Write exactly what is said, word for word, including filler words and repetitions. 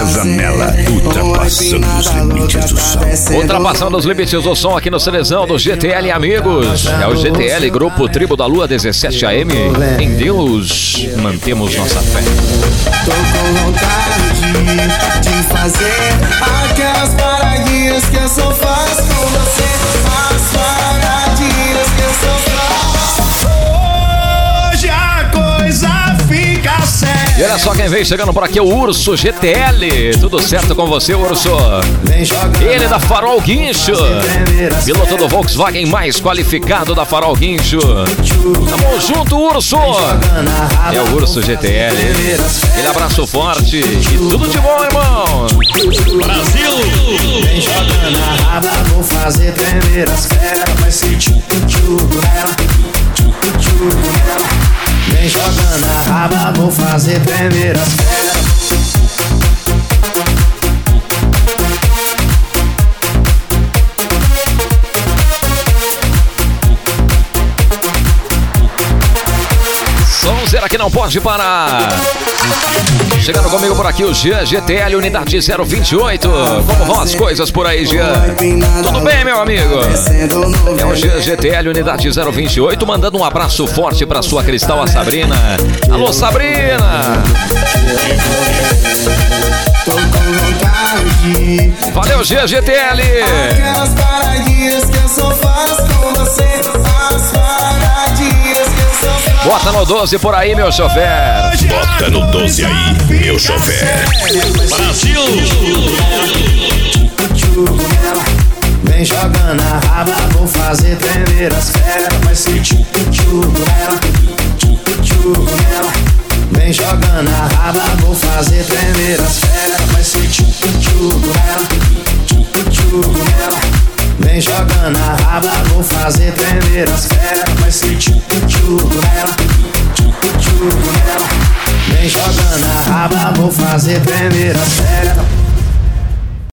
Janela, ultrapassando os limites do som. Ultrapassando os limites do som aqui no Celezão do G T L, amigos. É o G T L, Grupo Tribo da Lua, dezessete A M. Em Deus, mantemos nossa fé. Tô com vontade de fazer aquelas paradinhas que eu só faço com você. As paradinhas que eu só faço. Hoje a coisa fica séria. E olha só quem vem chegando por aqui, o Urso G T L. Tudo certo com você, Urso? Ele da Farol Guincho, piloto do Volkswagen mais qualificado da Farol Guincho. Tamo junto, Urso. É o Urso G T L. Aquele abraço forte e tudo de bom, irmão. Brasil! Vem jogando a raba, vou fazer tremer as pernas. Vai ser tchucu-tchucu nela, tchucu-tchucu nela. Vem jogando a raba, vou fazer tremer as pernas. Sonzeira que não pode parar. Chegando comigo por aqui o Jean G T L, unidade zero vinte e oito. Como vão as coisas por aí, Jean? Tudo bem, meu amigo? É o Jean G T L, unidade zero vinte e oito, mandando um abraço forte pra sua Cristal, a Sabrina. Alô, Sabrina! Valeu, Jean G T L! Aquelas paradinhas que eu só faço com você. As paradinhas que eu só faço. Bota no doze por aí, meu chofer. Bota no doze aí, meu chofer. Brasil! Vem jogando a raba, vou fazer tremer as pernas. Vai ser tchucu-tchucu nela, tchucu-tchucu nela. Vem jogando a raba, vou fazer tremer as pernas. Vai ser tchucu-tchucu nela, tchucu-tchucu nela. Vem jogando a raba, vou fazer tremer as pernas. Vai ser tchucu-tchucu nela, tchucu-tchucu nela. Vem jogando a raba, vou fazer tremer as pernas.